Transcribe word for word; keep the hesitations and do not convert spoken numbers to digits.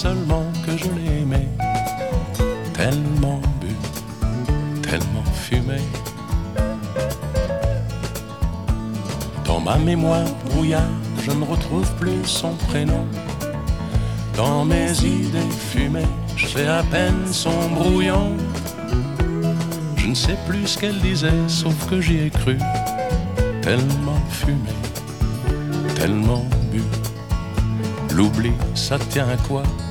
seulement que je l'ai aimé. Tellement bu, tellement fumé. Dans ma mémoire brouillard, je ne retrouve plus son prénom. Dans mes idées fumées, je fais à peine son brouillon. Je ne sais plus ce qu'elle disait, sauf que j'y ai cru. Tellement fumé, tellement bu. L'oubli, ça tient à quoi?